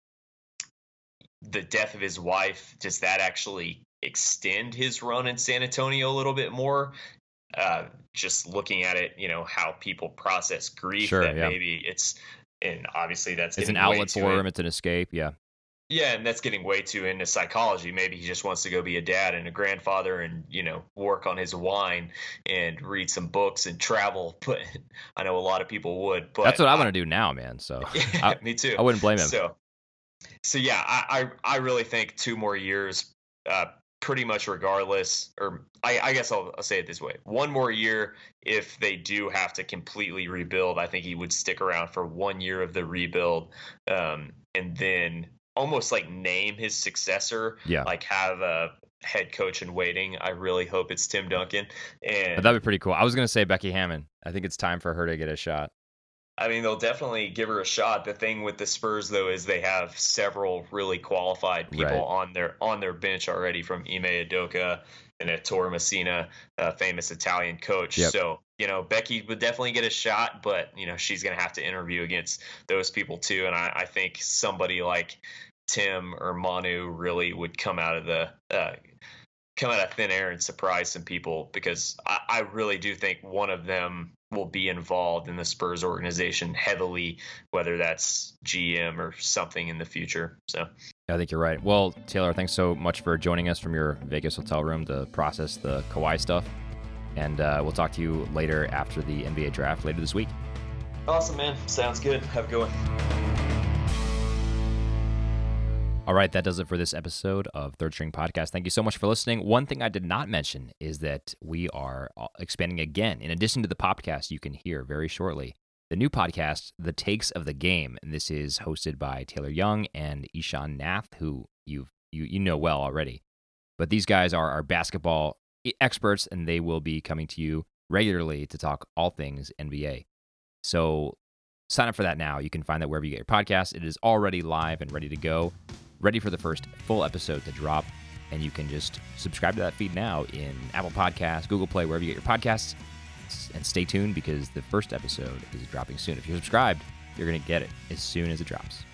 [SPEAKER 3] the death of his wife, does that actually extend his run in San Antonio a little bit more? Just looking at it, how people process grief,
[SPEAKER 1] sure,
[SPEAKER 3] that
[SPEAKER 1] yeah.
[SPEAKER 3] maybe and obviously it's
[SPEAKER 1] an outlet for him. It's an escape. Yeah.
[SPEAKER 3] Yeah, and that's getting way too into psychology. Maybe he just wants to go be a dad and a grandfather and, work on his wine and read some books and travel. But I know a lot of people would. But
[SPEAKER 1] that's what I want to do now, man. So
[SPEAKER 3] yeah, me too.
[SPEAKER 1] I wouldn't blame him.
[SPEAKER 3] So yeah, I really think 2 more years, pretty much regardless, or I guess I'll say it this way. 1 more year, if they do have to completely rebuild, I think he would stick around for 1 year of the rebuild, and then almost like name his successor.
[SPEAKER 1] Yeah.
[SPEAKER 3] Like have a head coach in waiting. I really hope it's Tim Duncan. And
[SPEAKER 1] that'd be pretty cool. I was going to say Becky Hammon. I think it's time for her to get a shot.
[SPEAKER 3] I mean, they'll definitely give her a shot. The thing with the Spurs, though, is they have several really qualified people on their bench already, from Ime Udoka and Ettore Messina, a famous Italian coach.
[SPEAKER 1] Yep.
[SPEAKER 3] So, Becky would definitely get a shot, but, she's going to have to interview against those people too. And I think somebody like Tim or Manu really would come out of thin air and surprise some people, because I really do think one of them will be involved in the Spurs organization heavily, whether that's GM or something in the future. So
[SPEAKER 1] I think you're right. Well, Taylor, thanks so much for joining us from your Vegas hotel room to process the Kawhi stuff. And we'll talk to you later after the NBA draft later this week.
[SPEAKER 3] Awesome, man. Sounds good. Have a good one.
[SPEAKER 1] All right, that does it for this episode of Third String Podcast. Thank you so much for listening. One thing I did not mention is that we are expanding again. In addition to the podcast you can hear very shortly, the new podcast, The Takes of the Game. And this is hosted by Taylor Young and Ishan Nath, who you know well already. But these guys are our basketball experts, and they will be coming to you regularly to talk all things NBA. So sign up for that now. You can find that wherever you get your podcast. It is already live and ready to go, ready for the first full episode to drop. And you can just subscribe to that feed now in Apple Podcasts, Google Play, wherever you get your podcasts. And stay tuned, because the first episode is dropping soon. If you're subscribed, you're going to get it as soon as it drops.